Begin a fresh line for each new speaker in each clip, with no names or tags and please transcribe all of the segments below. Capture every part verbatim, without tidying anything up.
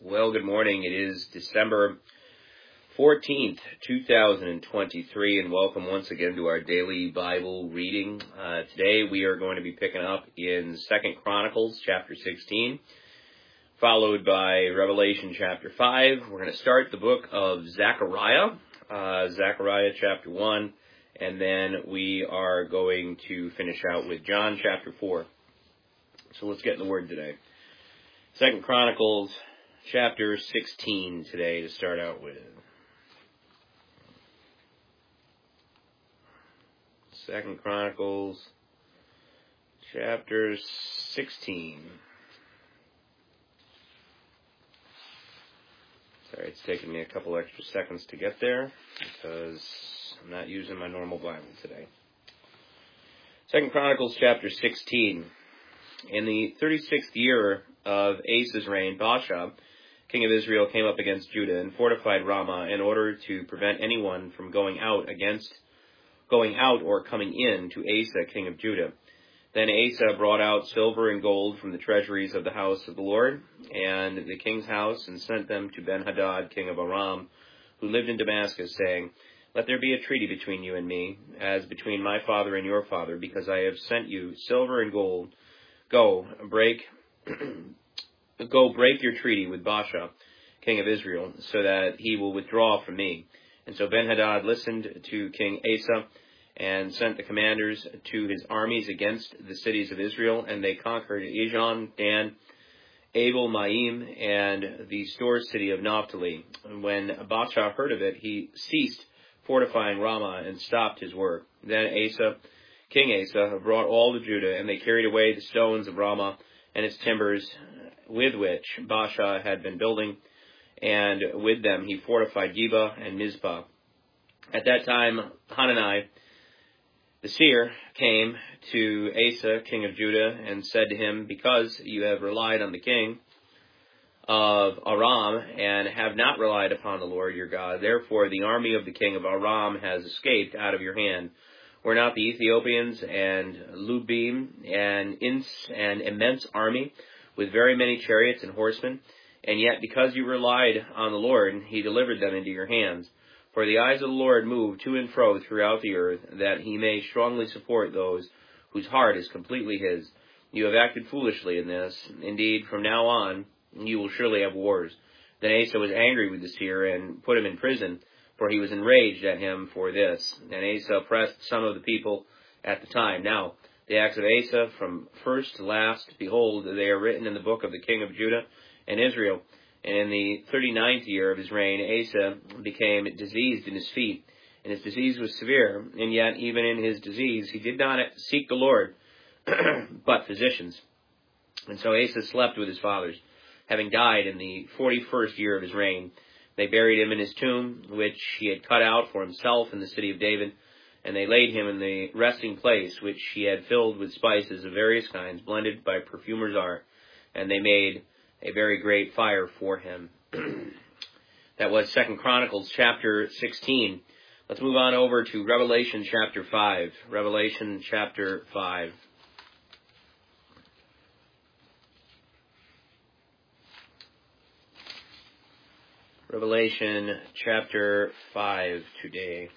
Well, good morning. It is December fourteenth, two thousand twenty-three, and welcome once again to our daily Bible reading. Uh, today we are going to be picking up in Second Chronicles chapter sixteen, followed by Revelation chapter five. We're going to start the book of Zechariah, uh, Zechariah chapter one, and then we are going to finish out with John chapter four. So let's get in the Word today. Second Chronicles chapter sixteen today to start out with. Second Chronicles chapter sixteen. Sorry, it's taking me a couple extra seconds to get there because I'm not using my normal Bible today. Second Chronicles chapter sixteen. In the thirty-sixth year of Asa's reign, Baasha, king of Israel, came up against Judah and fortified Ramah in order to prevent anyone from going out against, going out or coming in to Asa, king of Judah. Then Asa brought out silver and gold from the treasuries of the house of the Lord and the king's house, and sent them to Ben-Hadad, king of Aram, who lived in Damascus, saying, "Let there be a treaty between you and me, as between my father and your father, because I have sent you silver and gold. Go, break, go break your treaty with Baasha, king of Israel, so that he will withdraw from me." And so Ben-Hadad listened to King Asa and sent the commanders to his armies against the cities of Israel, and they conquered Ijon, Dan, Abel, Maim, and the store city of Naphtali. And when Baasha heard of it, he ceased fortifying Ramah and stopped his work. Then Asa, King Asa, brought all to Judah, and they carried away the stones of Ramah and its timbers with which Baasha had been building, and with them he fortified Geba and Mizpah. At that time, Hanani, the seer, came to Asa, king of Judah, and said to him, "Because you have relied on the king of Aram and have not relied upon the Lord your God, therefore the army of the king of Aram has escaped out of your hand. Were not the Ethiopians and Lubim and Ins an immense army with very many chariots and horsemen? And yet because you relied on the Lord, he delivered them into your hands. For the eyes of the Lord move to and fro throughout the earth, that he may strongly support those whose heart is completely his. You have acted foolishly in this. Indeed, from now on you will surely have wars." Then Asa was angry with the seer and put him in prison, for he was enraged at him for this. And Asa oppressed some of the people at the time. Now, the acts of Asa from first to last, behold, they are written in the book of the king of Judah and Israel. And in the thirty-ninth year of his reign, Asa became diseased in his feet, and his disease was severe. And yet, even in his disease, he did not seek the Lord, but physicians. And so Asa slept with his fathers, having died in the forty-first year of his reign. They buried him in his tomb, which he had cut out for himself in the city of David, and they laid him in the resting place, which he had filled with spices of various kinds, blended by perfumer's art, and they made a very great fire for him. That was Second Chronicles chapter sixteen. Let's move on over to Revelation chapter five. Revelation chapter five. Revelation chapter five today.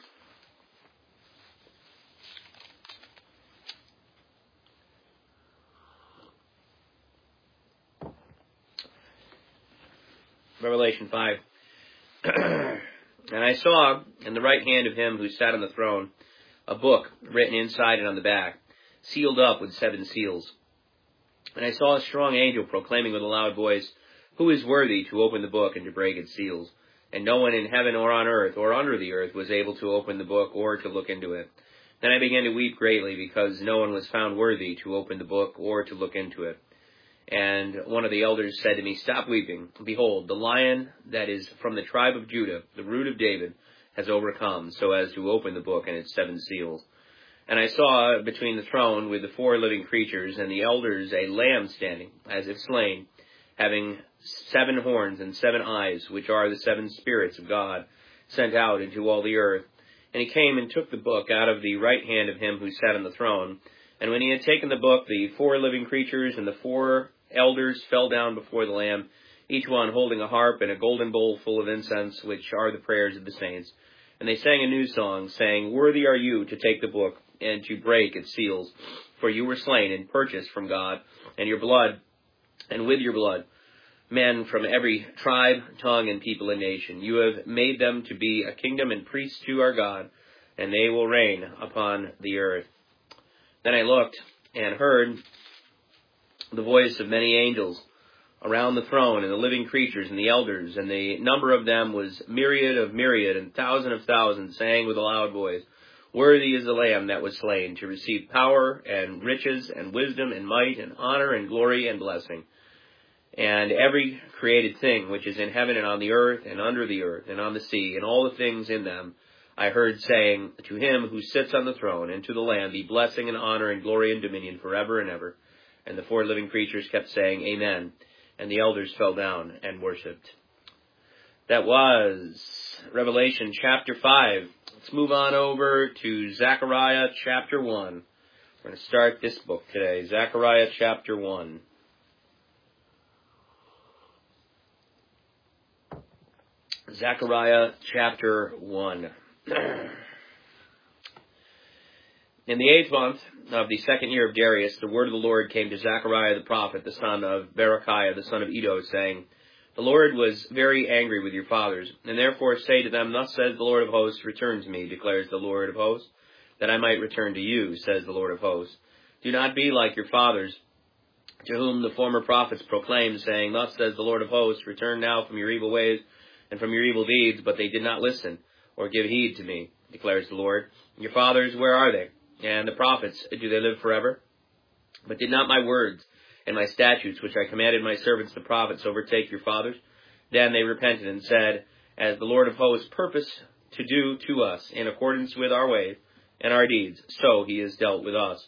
Revelation five. And I saw in the right hand of him who sat on the throne a book written inside and on the back, sealed up with seven seals. And I saw a strong angel proclaiming with a loud voice, "Who is worthy to open the book and to break its seals?" And no one in heaven or on earth or under the earth was able to open the book or to look into it. Then I began to weep greatly, because no one was found worthy to open the book or to look into it. And one of the elders said to me, "Stop weeping. Behold, the Lion that is from the tribe of Judah, the root of David, has overcome, so as to open the book and its seven seals." And I saw between the throne with the four living creatures and the elders a lamb standing, as if slain, having seven horns and seven eyes, which are the seven spirits of God, sent out into all the earth. And he came and took the book out of the right hand of him who sat on the throne. And when he had taken the book, the four living creatures and the four elders fell down before the Lamb each one holding a harp and a golden bowl full of incense, which are the prayers of the saints. And they sang a new song, saying, Worthy are you to take the book and to break its seals, for you were slain and purchased from God, and your blood, and with your blood, men from every tribe, tongue, and people and nation. You have made them to be a kingdom and priests to our God, and they will reign upon the earth. Then I looked and heard the voice of many angels around the throne, and the living creatures, and the elders, and the number of them was myriad of myriad, and thousand of thousands, saying with a loud voice, Worthy is the Lamb that was slain, to receive power, and riches, and wisdom, and might, and honor, and glory, and blessing. And every created thing which is in heaven and on the earth and under the earth and on the sea and all the things in them, I heard saying, To him who sits on the throne and to the Lamb be blessing and honor and glory and dominion forever and ever. And the four living creatures kept saying, Amen. And the elders fell down and worshipped. That was Revelation chapter five. Let's move on over to Zechariah chapter one. We're going to start this book today. Zechariah chapter one. Zechariah chapter one. In the eighth month of the second year of Darius, the word of the Lord came to Zechariah the prophet, the son of Berechiah, the son of Iddo, saying, The Lord was very angry with your fathers, and therefore say to them, Thus says the Lord of hosts, Return to me, declares the Lord of hosts, that I might return to you, says the Lord of hosts. Do not be like your fathers, to whom the former prophets proclaimed, saying, Thus says the Lord of hosts, Return now from your evil ways and from your evil deeds, but they did not listen or give heed to me, declares the Lord. Your fathers, where are they? And the prophets, do they live forever? But did not my words and my statutes, which I commanded my servants the prophets, overtake your fathers? Then they repented and said, As the Lord of hosts purposed to do to us, in accordance with our ways and our deeds, so he has dealt with us.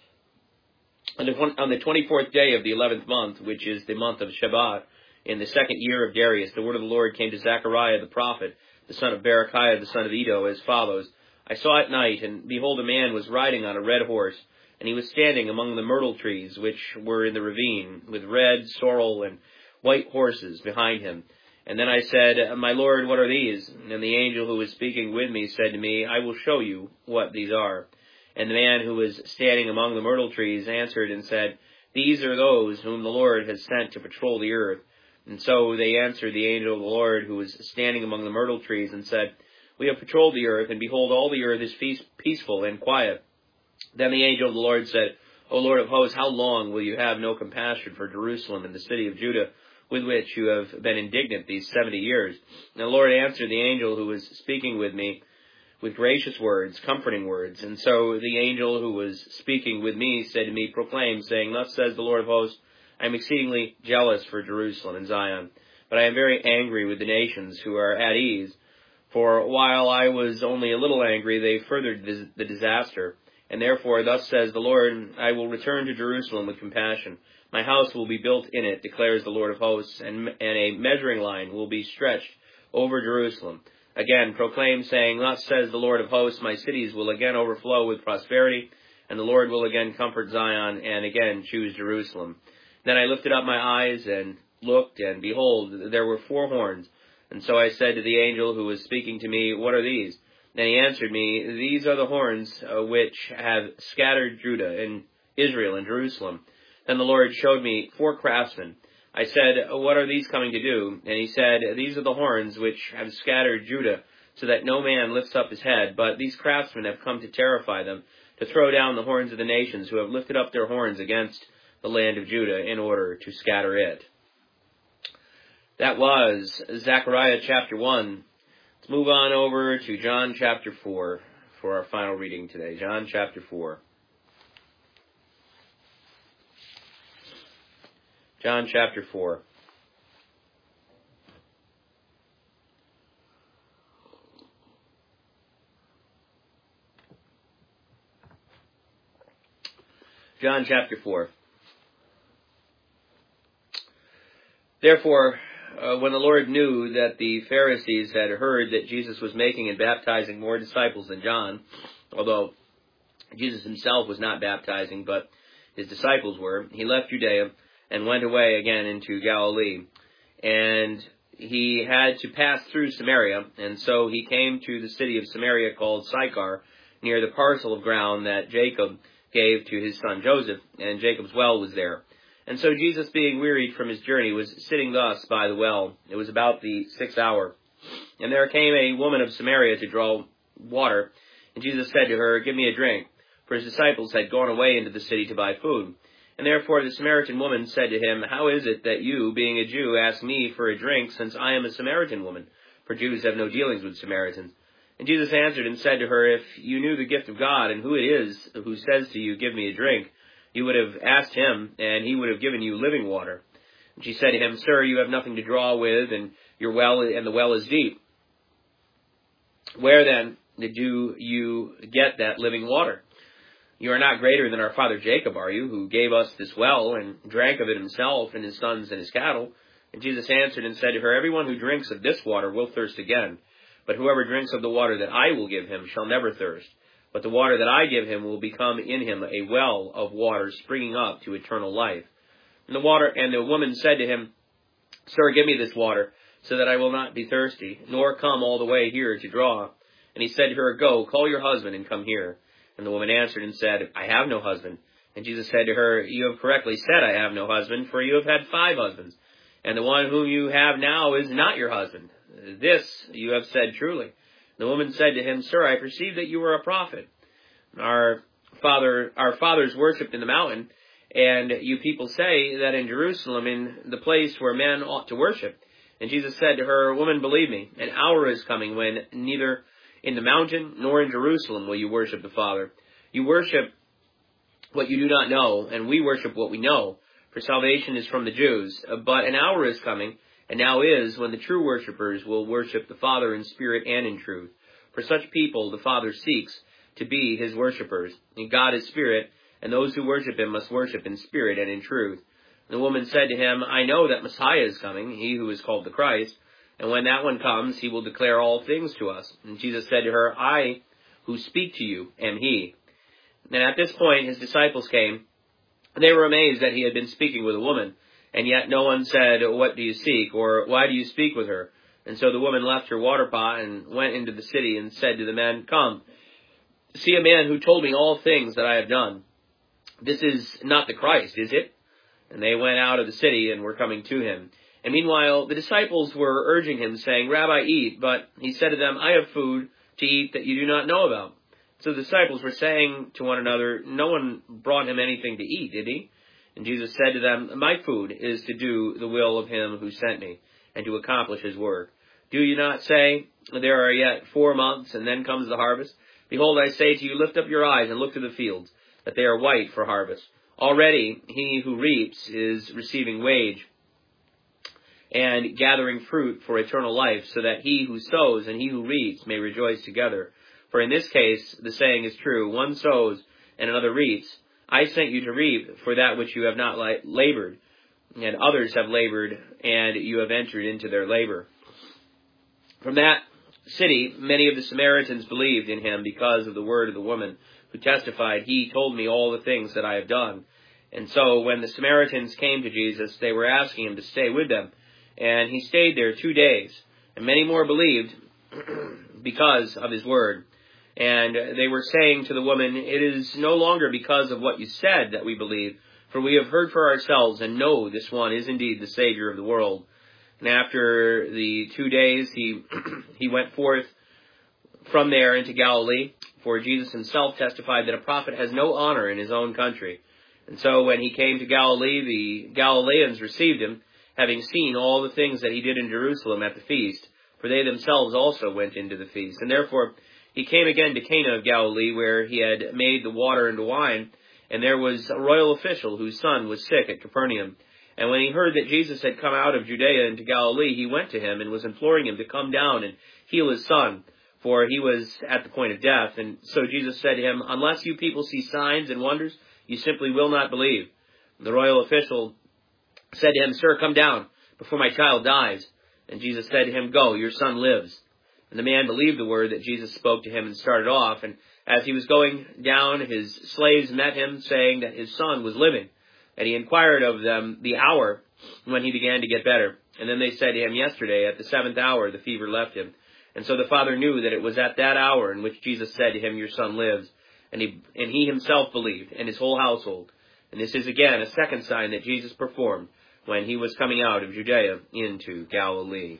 On the twenty-fourth day of the eleventh month, which is the month of Shebat, in the second year of Darius, the word of the Lord came to Zechariah the prophet, the son of Berechiah, the son of Iddo, as follows. I saw at night, and behold, a man was riding on a red horse, and he was standing among the myrtle trees which were in the ravine, with red, sorrel, and white horses behind him. And then I said, My Lord, what are these? And the angel who was speaking with me said to me, I will show you what these are. And the man who was standing among the myrtle trees answered and said, These are those whom the Lord has sent to patrol the earth. And so they answered the angel of the Lord who was standing among the myrtle trees and said, We have patrolled the earth, and behold, all the earth is peaceful and quiet. Then the angel of the Lord said, O Lord of hosts, how long will you have no compassion for Jerusalem and the city of Judah, with which you have been indignant these seventy years? And the Lord answered the angel who was speaking with me with gracious words, comforting words. And so the angel who was speaking with me said to me, Proclaim, saying, Thus says the Lord of hosts, I am exceedingly jealous for Jerusalem and Zion, but I am very angry with the nations who are at ease. For while I was only a little angry, they furthered the disaster. And therefore, thus says the Lord, I will return to Jerusalem with compassion. My house will be built in it, declares the Lord of hosts, and, and a measuring line will be stretched over Jerusalem. Again, proclaim, saying, Thus says the Lord of hosts, my cities will again overflow with prosperity, and the Lord will again comfort Zion, and again choose Jerusalem. Then I lifted up my eyes and looked, and behold, there were four horns. And so I said to the angel who was speaking to me, What are these? And he answered me, These are the horns uh, which have scattered Judah and Israel and Jerusalem. Then the Lord showed me four craftsmen. I said, What are these coming to do? And he said, These are the horns which have scattered Judah, so that no man lifts up his head. But these craftsmen have come to terrify them, to throw down the horns of the nations who have lifted up their horns against the land of Judah in order to scatter it. That was Zechariah chapter one. Let's move on over to John chapter four for our final reading today. John chapter four. John chapter four. John chapter four. Therefore, uh, when the Lord knew that the Pharisees had heard that Jesus was making and baptizing more disciples than John, although Jesus himself was not baptizing, but his disciples were, he left Judea and went away again into Galilee. and he had to pass through Samaria, and so he came to the city of Samaria called Sychar, near the parcel of ground that Jacob gave to his son Joseph, and Jacob's well was there. And so Jesus, being wearied from his journey, was sitting thus by the well. It was about the sixth hour. And there came a woman of Samaria to draw water, and Jesus said to her, "Give me a drink," for his disciples had gone away into the city to buy food. And therefore the Samaritan woman said to him, "How is it that you, being a Jew, ask me for a drink, since I am a Samaritan woman? For Jews have no dealings with Samaritans." And Jesus answered and said to her, "If you knew the gift of God, and who it is who says to you, 'Give me a drink,' you would have asked him, and he would have given you living water." And she said to him, "Sir, you have nothing to draw with, and your well and the well is deep. Where then did you, you get that living water? You are not greater than our father Jacob, are you, who gave us this well, and drank of it himself, and his sons, and his cattle?" And Jesus answered and said to her, "Everyone who drinks of this water will thirst again. But whoever drinks of the water that I will give him shall never thirst. But the water that I give him will become in him a well of water springing up to eternal life." And the water and the woman said to him, "Sir, give me this water, so that I will not be thirsty, nor come all the way here to draw." And he said to her, "Go, call your husband and come here." And the woman answered and said, "I have no husband." And Jesus said to her, "You have correctly said, 'I have no husband,' for you have had five husbands, and the one whom you have now is not your husband. This you have said truly." The woman said to him, "Sir, I perceive that you are a prophet. Our father, our fathers worshipped in the mountain, and you people say that in Jerusalem, in the place where men ought to worship." And Jesus said to her, "Woman, believe me, an hour is coming when neither in the mountain nor in Jerusalem will you worship the Father. You worship what you do not know, and we worship what we know, for salvation is from the Jews. But an hour is coming, and now is, when the true worshippers will worship the Father in spirit and in truth. For such people the Father seeks to be his worshippers. And God is spirit, and those who worship him must worship in spirit and in truth." The woman said to him, "I know that Messiah is coming, he who is called the Christ. And when that one comes, he will declare all things to us." And Jesus said to her, "I who speak to you am he." And at this point his disciples came, and they were amazed that he had been speaking with a woman. And yet no one said, "What do you seek?" or "Why do you speak with her?" And so the woman left her water pot and went into the city and said to the men, "Come, see a man who told me all things that I have done. This is not the Christ, is it?" And they went out of the city and were coming to him. And meanwhile the disciples were urging him, saying, "Rabbi, eat." But he said to them, "I have food to eat that you do not know about." So the disciples were saying to one another, "No one brought him anything to eat, did he?" And Jesus said to them, "My food is to do the will of him who sent me, and to accomplish his work. Do you not say, 'There are yet four months, and then comes the harvest'? Behold, I say to you, lift up your eyes and look to the fields, that they are white for harvest. Already he who reaps is receiving wage, and gathering fruit for eternal life, so that he who sows and he who reaps may rejoice together. For in this case the saying is true, one sows and another reaps. I sent you to reap for that which you have not labored, and others have labored, and you have entered into their labor." From that city many of the Samaritans believed in him because of the word of the woman, who testified, "He told me all the things that I have done." And so when the Samaritans came to Jesus, they were asking him to stay with them. And he stayed there two days, and many more believed because of his word. And they were saying to the woman, "It is no longer because of what you said that we believe, for we have heard for ourselves and know this one is indeed the Savior of the world." And after the two days, he he went forth from there into Galilee, for Jesus himself testified that a prophet has no honor in his own country. And so when he came to Galilee, the Galileans received him, having seen all the things that he did in Jerusalem at the feast, for they themselves also went into the feast. And therefore he came again to Cana of Galilee, where he had made the water into wine, and there was a royal official whose son was sick at Capernaum. And when he heard that Jesus had come out of Judea into Galilee, he went to him and was imploring him to come down and heal his son, for he was at the point of death. And so Jesus said to him, "Unless you people see signs and wonders, you simply will not believe." And the royal official said to him, "Sir, come down before my child dies." And Jesus said to him, "Go, your son lives." And the man believed the word that Jesus spoke to him and started off. And as he was going down, his slaves met him, saying that his son was living. And he inquired of them the hour when he began to get better. And then they said to him, yesterday, at the seventh hour, the fever left him. And so the father knew that it was at that hour in which Jesus said to him, your son lives. And he, and he himself believed, and his whole household. And this is again a second sign that Jesus performed when he was coming out of Judea into Galilee.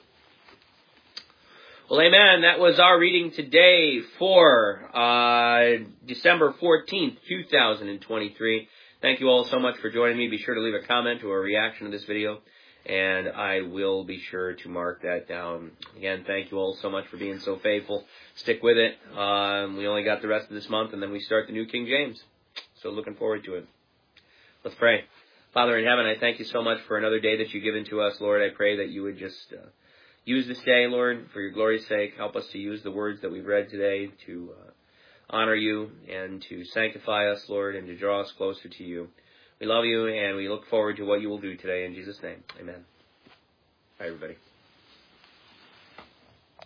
Well, amen. That was our reading today for uh, December fourteenth, two thousand twenty-three. Thank you all so much for joining me. Be sure to leave a comment or a reaction to this video, and I will be sure to mark that down. Again, thank you all so much for being so faithful. Stick with it. Um, we only got the rest of this month, and then we start the New King James. So looking forward to it. Let's pray. Father in heaven, I thank you so much for another day that you've given to us, Lord. I pray that you would just uh, use this day, Lord, for your glory's sake. Help us to use the words that we've read today to uh, honor you and to sanctify us, Lord, and to draw us closer to you. We love you, and we look forward to what you will do today. In Jesus' name, amen. Bye, everybody.